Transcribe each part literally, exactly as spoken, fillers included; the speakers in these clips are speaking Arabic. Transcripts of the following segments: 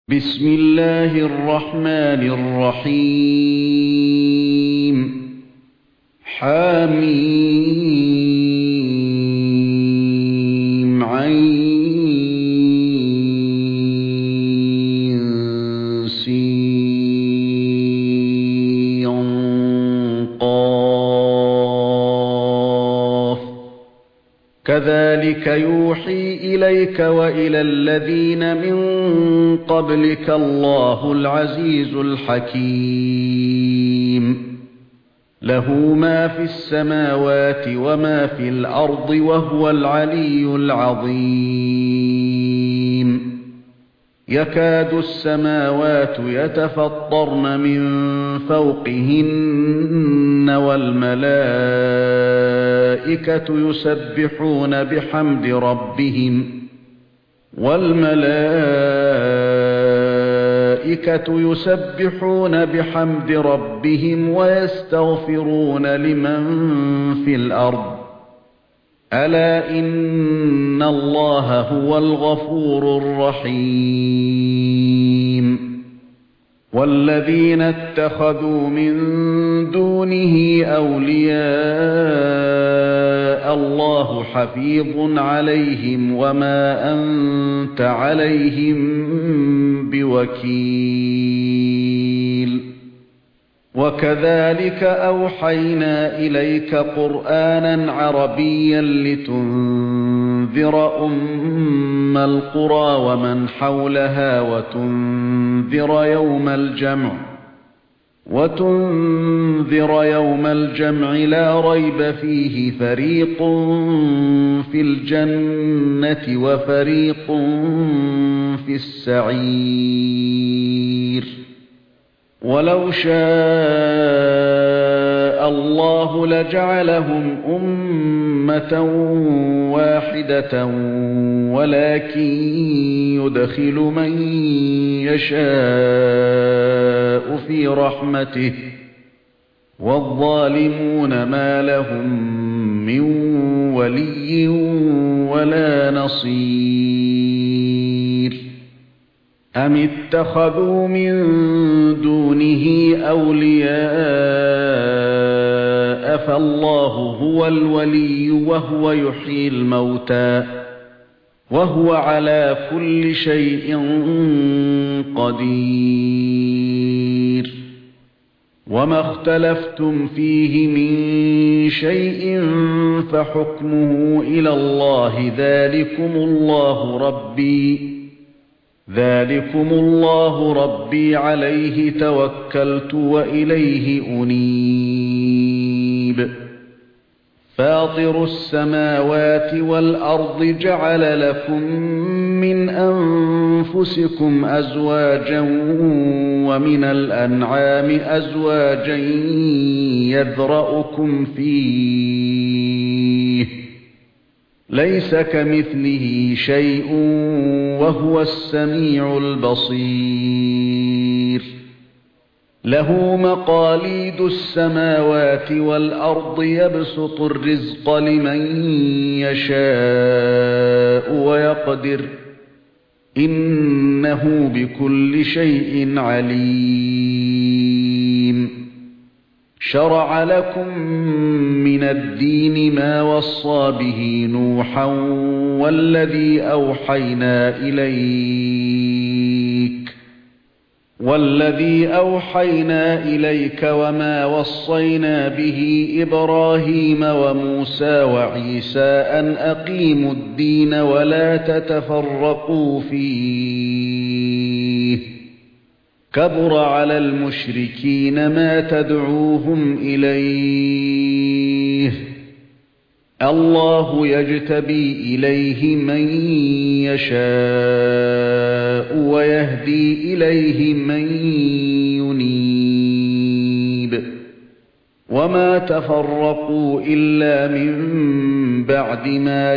بسم الله الرحمن الرحيم حميم عين سين قاف كذلك يوحي إليك وإلى الذين من قبلك الله العزيز الحكيم له ما في السماوات وما في الأرض وهو العلي العظيم يكاد السماوات يتفطرن من فوقهن والملائكة يسبحون بحمد ربهم والملائكة يسبحون بحمد ربهم ويستغفرون لمن في الأرض ألا إن الله هو الغفور الرحيم والذين اتخذوا من دونه أولياء الله حفيظ عليهم وما أنت عليهم بوكيل وكذلك أوحينا إليك قرآنا عربيا لتنذر أم القرى ومن حولها وتنذر يوم الجمع وتنذر يوم الجمع لا ريب فيه فريق في الجنة وفريق في السعير ولو شاء الله لجعلهم أمة واحدة ولكن يدخل من يشاء في رحمته والظالمون ما لهم من ولي ولا نصير أم اتخذوا من دونه أولياء فالله هو الولي وهو يحيي الموتى وهو على كل شيء قدير وما اختلفتم فيه من شيء فحكمه إلى الله ذلكم الله ربي ذلكم الله ربي عليه توكلت وإليه أنيب فاطر السماوات والأرض جعل لكم من أنفسكم أزواجا ومن الأنعام أزواجا يذرأكم فيه ليس كمثله شيء وهو السميع البصير له مقاليد السماوات والأرض يبسط الرزق لمن يشاء ويقدر إنه بكل شيء عليم شرع لكم من الدين ما وصى به نوحا والذي أوحينا إليك والذي أوحينا إليك وما وصينا به إبراهيم وموسى وعيسى أن أقيموا الدين ولا تتفرقوا فيه كبر على المشركين ما تدعوهم إليه الله يجتبي إليه من يشاء ويهدي إليه من ينيب وما تفرقوا إلا من بعد ما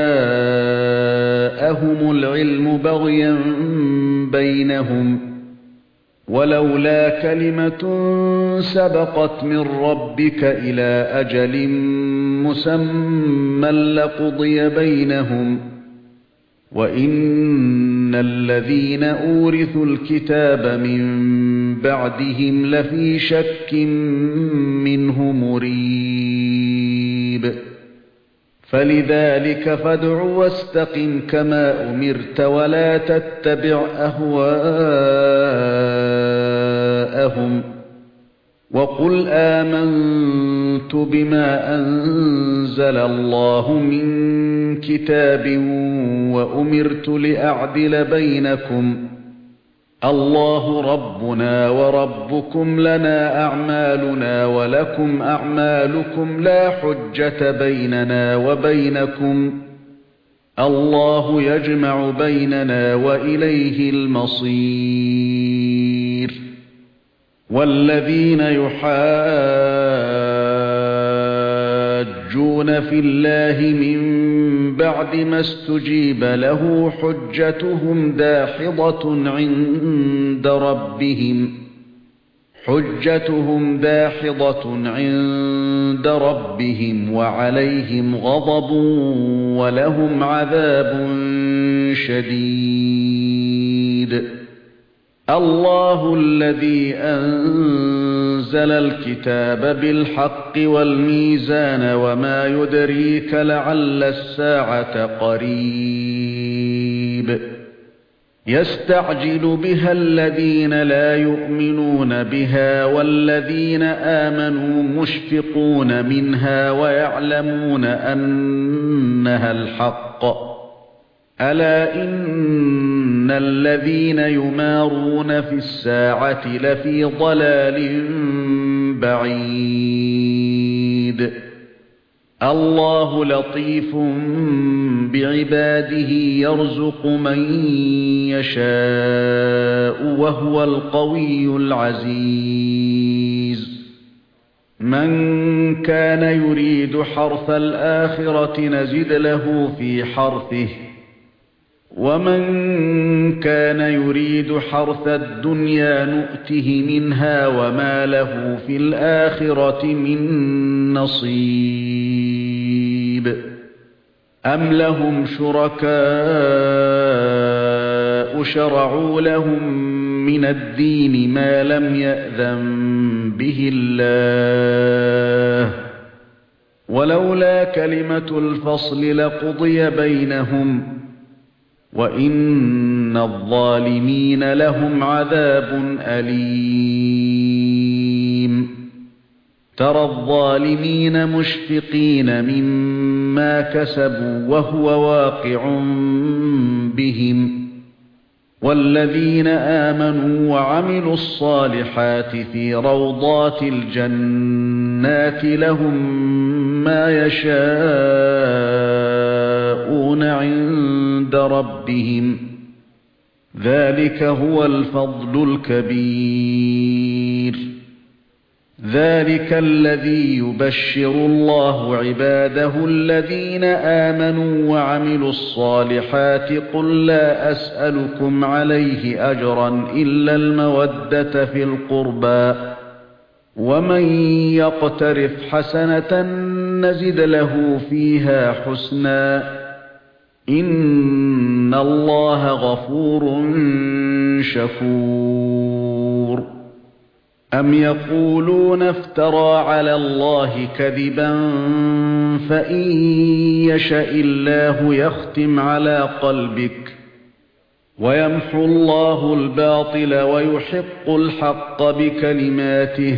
جاءهم العلم بغيا بينهم ولولا كلمة سبقت من ربك إلى أجل مسمى لقضي بينهم وَإِنَّ إِنَّ الَّذِينَ أُورِثُوا الْكِتَابَ مِنْ بَعْدِهِمْ لَفِي شَكٍّ مِّنْهُ مُرِيبٍ فَلِذَلِكَ فَادْعُ وَاسْتَقِمْ كَمَا أُمِرْتَ وَلَا تَتَّبِعْ أَهْوَاءَهُمْ وَقُلْ آمَنْتُ بِمَا أَنزَلَ اللَّهُ مِنْ كِتَابٍ وَأُمِرْتُ لِأَعْدِلَ بَيْنَكُمْ اللَّهُ رَبُّنَا وَرَبُّكُمْ لَنَا أَعْمَالُنَا وَلَكُمْ أَعْمَالُكُمْ لَا حُجَّةَ بَيْنَنَا وَبَيْنَكُمْ اللَّهُ يَجْمَعُ بَيْنَنَا وَإِلَيْهِ الْمَصِيرُ وَالَّذِينَ يُحَاجُّونَ فِي اللَّهِ مِن بَعْدِ مَا اسْتُجِيبَ لَهُ حُجَّتُهُمْ دَاحِضَةٌ عِندَ رَبِّهِمْ حُجَّتُهُمْ دَاحِضَةٌ عِندَ رَبِّهِمْ وَعَلَيْهِمْ غَضَبٌ وَلَهُمْ عَذَابٌ شَدِيدٌ اللَّهُ الَّذِي أَنزَلَ الْكِتَابَ بِالْحَقِّ وَالْمِيزَانَ وَمَا يُدْرِيكَ لَعَلَّ السَّاعَةَ قَرِيبٌ يَسْتَعْجِلُ بِهَا الَّذِينَ لَا يُؤْمِنُونَ بِهَا وَالَّذِينَ آمَنُوا مُشْفِقُونَ مِنْهَا وَيَعْلَمُونَ أَنَّهَا الْحَقُّ أَلَا إِنَّ الَّذِينَ يُمَارُونَ فِي السَّاعَةِ لَفِي ضَلَالٍ بَعِيدٍ اللَّهُ لَطِيفٌ بِعِبَادِهِ يَرْزُقُ مَن يَشَاءُ وَهُوَ الْقَوِيُّ الْعَزِيزُ مَنْ كَانَ يُرِيدُ حَرْثَ الْآخِرَةِ نَزِدْ لَهُ فِي حَرْثِهِ وَمَنْ كَانَ يُرِيدُ حَرْثَ الدُّنْيَا نُؤْتِهِ مِنْهَا وَمَا لَهُ فِي الْآخِرَةِ مِنْ نَصِيبٍ أَمْ لَهُمْ شُرَكَاءُ شَرَعُوا لَهُم مِّنَ الدِّينِ مَا لَمْ يَأْذَنْ بِهِ اللَّهُ وَلَوْلَا كَلِمَةُ الْفَصْلِ لَقُضِيَ بَيْنَهُمْ وَإِنَّ الظَّالِمِينَ لَهُمْ عَذَابٌ أَلِيمٌ تَرَى الظَّالِمِينَ مُشْفِقِينَ مِمَّا كَسَبُوا وَهُوَ واقع بِهِمْ وَالَّذِينَ آمَنُوا وَعَمِلُوا الصَّالِحَاتِ فِي روضات الْجَنَّاتِ لَهُم مَّا يَشَاءُونَ عِندَ رَبِّهِمْ ذَلِكَ هُوَ الْفَضْلُ الْكَبِيرُ ذَلِكَ الَّذِي يُبَشِّرُ اللَّهُ عِبَادَهُ الَّذِينَ آمَنُوا وَعَمِلُوا الصَّالِحَاتِ قُل لَّا أَسْأَلُكُمْ عَلَيْهِ أَجْرًا إِلَّا الْمَوَدَّةَ فِي الْقُرْبَى وَمَن يَقْتَرِفْ حَسَنَةً نَّزِدْ لَهُ فِيهَا حُسْنًا إِنَّ اللَّهَ غَفُورٌ شَكُورٌ أَمْ يَقُولُونَ افْتَرَى عَلَى اللَّهِ كَذِبًا فَإِن يَشَإِ اللَّهُ يَخْتِمْ عَلَى قَلْبِكَ وَيَمْحُو اللَّهُ الْبَاطِلَ وَيُحِقُّ الْحَقَّ بِكَلِمَاتِهِ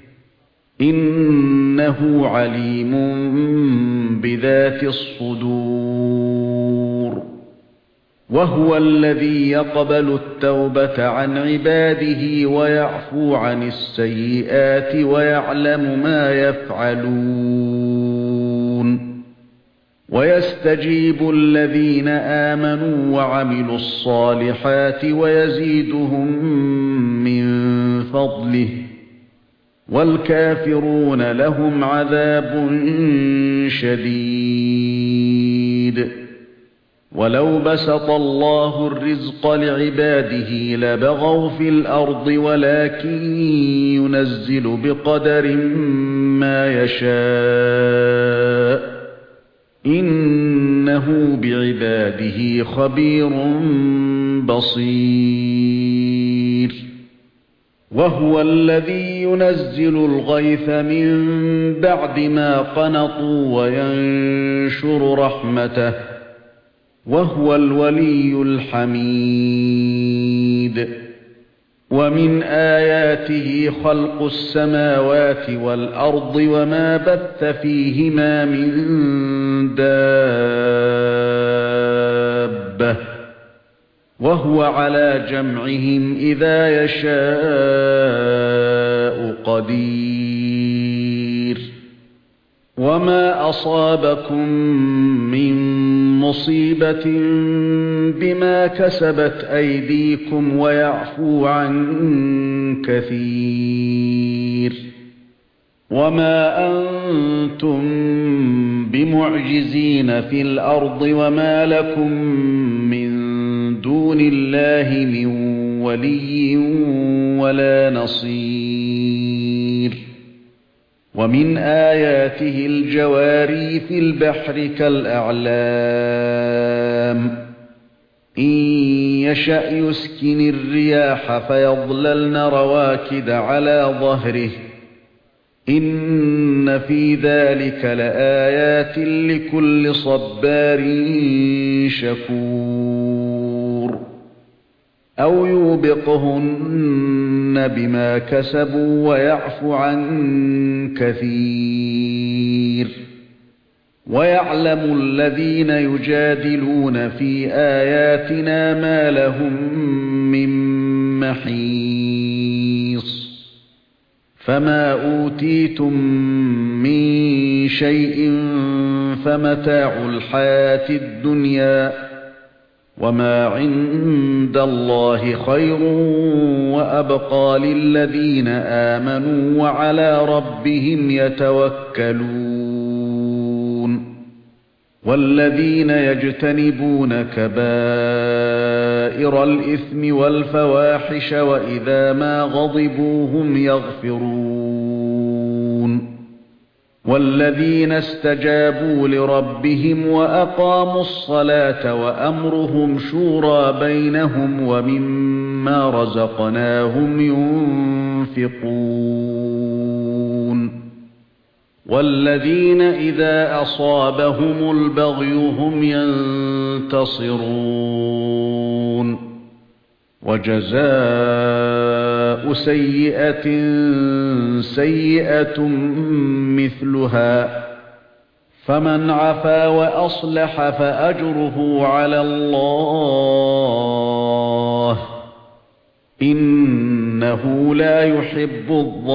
إِنَّهُ عَلِيمٌ بِذَاتِ الصُّدُورِ وَهُوَ الَّذِي يَقْبَلُ التَّوْبَةَ عَنْ عِبَادِهِ وَيَعْفُو عَنِ السَّيِّئَاتِ وَيَعْلَمُ مَا يَفْعَلُونَ وَيَسْتَجِيبُ الَّذِينَ آمَنُوا وَعَمِلُوا الصَّالِحَاتِ وَيَزِيدُهُم مِّن فَضْلِهِ وَالْكَافِرُونَ لَهُمْ عَذَابٌ شَدِيدٌ وَلَوْ بَسَطَ اللَّهُ الرِّزْقَ لِعِبَادِهِ لَبَغَوْا فِي الْأَرْضِ وَلَكِن يُنَزِّلُ بِقَدَرٍ مَّا يَشَاءُ إِنَّهُ بِعِبَادِهِ خَبِيرٌ بصير وهو الذي ينزل الغيث من بعد ما قنطوا وينشر رحمته وهو الولي الحميد ومن آياته خلق السماوات والأرض وما بث فيهما من دابة وهو على جمعهم إذا يشاء قدير وما أصابكم من مصيبة بما كسبت أيديكم ويعفو عن كثير وما أنتم بمعجزين في الأرض وما لكم من دون الله من ولي ولا نصير ومن آياته الجواري في البحر كالأعلام إن يشأ يسكن الرياح فيظللن رواكد على ظهره إن في ذلك لآيات لكل صبار شكور أو يوبقهن بما كسبوا ويعفو عن كثير ويعلم الذين يجادلون في آياتنا ما لهم من محيص فما أوتيتم من شيء فمتاع الحياة الدنيا وما عند الله خير وأبقى للذين آمنوا وعلى ربهم يتوكلون والذين يجتنبون كبائر الإثم والفواحش وإذا ما غضبوا هم يغفرون والذين استجابوا لربهم وأقاموا الصلاة وأمرهم شورى بينهم ومما رزقناهم ينفقون والذين إذا أصابهم البغي هم ينتصرون وجزاء سيئة سيئة مثلها فمن عفا وأصلح فأجره على الله إنه لا يحب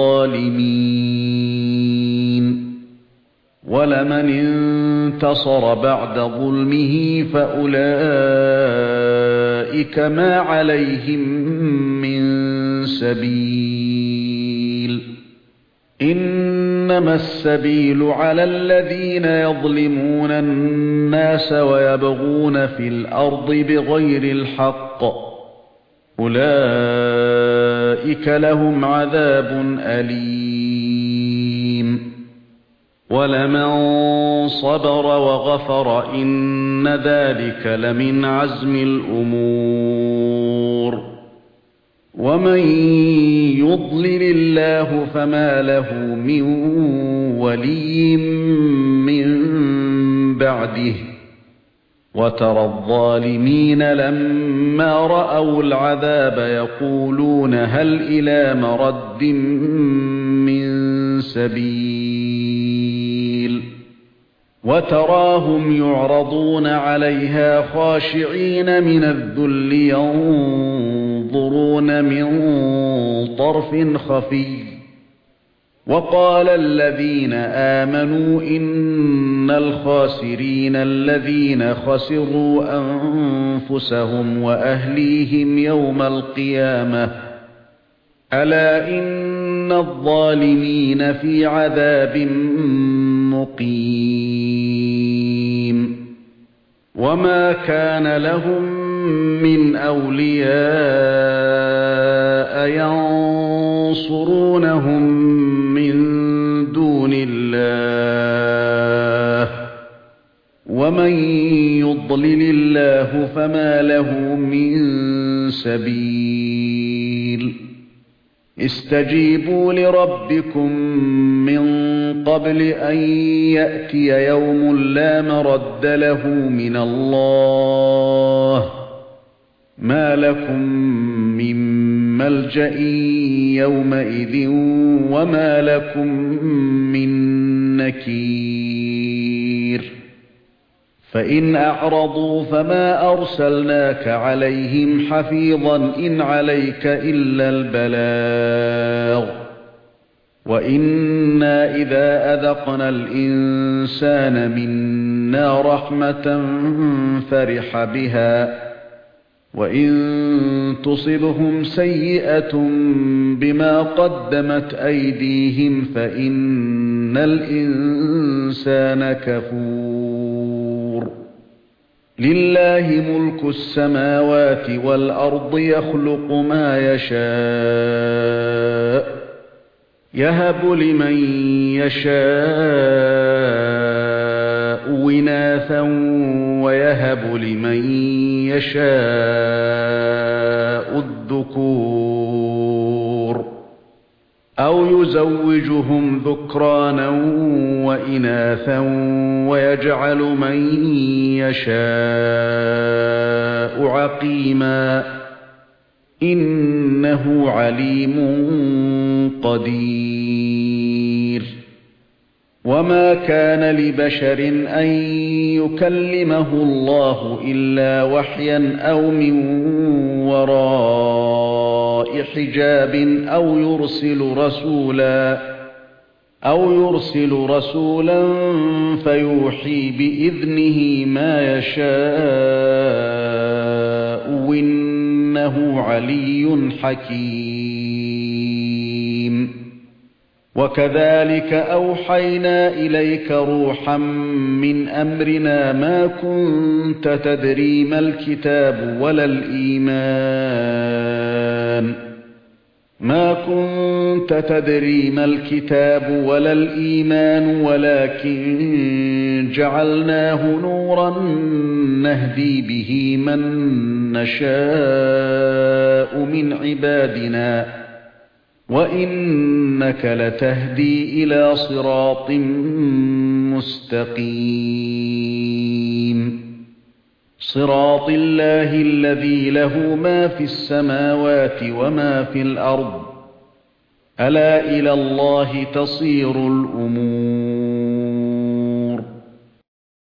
الظالمين ولمن انتصر بعد ظلمه فأولئك ما عليهم من سبيل إنما السبيل على الذين يظلمون الناس ويبغون في الأرض بغير الحق أولئك لهم عذاب أليم ولمن صبر وغفر إن ذلك لمن عزم الأمور ومن يضلل الله فما له من ولي من بعده وترى الظالمين لما رأوا العذاب يقولون هل إلى مرد من سبيل وتراهم يعرضون عليها خاشعين من الذل ينظرون من طرف خفي وقال الذين آمنوا إن الخاسرين الذين خسروا أنفسهم وأهليهم يوم القيامة ألا إن الظالمين في عذاب مقيم وما كان لهم من أولياء ينصرونهم من دون الله ومن يضلل الله فما له من سبيل استجيبوا لربكم من قبل أن يأتي يوم لا مرد له من الله ما لكم من ملجأ يومئذ وما لكم من نكير فإن أعرضوا فما أرسلناك عليهم حفيظا إن عليك إلا البلاغ وإنا إذا أذقنا الإنسان منا رحمة فرح بها وإن تصبهم سيئة بما قدمت أيديهم فإن الإنسان كفور لله ملك السماوات والأرض يخلق ما يشاء يهب لمن يشاء إناثا ويهب لمن يشاء الذكور أو يزوجهم ذكرانا وإناثا ويجعل من يشاء عقيما إنه عليم قدير وما كان لبشر أن يكلمه الله إلا وحيا أو من وراء حجاب أو يرسل رسولا أو يرسل رسولا فيوحي بإذنه ما يشاء إنه علي حكيم وكذلك أوحينا إليك روحا من أمرنا ما كنت تدري ما الكتاب ولا الإيمان ما كنت تدري ما الكتاب ولا الإيمان ولكن جعلناه نورا نهدي به من نشاء من عبادنا وإنك لتهدي إلى صراط مستقيم صراط الله الذي له ما في السماوات وما في الأرض ألا إلى الله تصير الأمور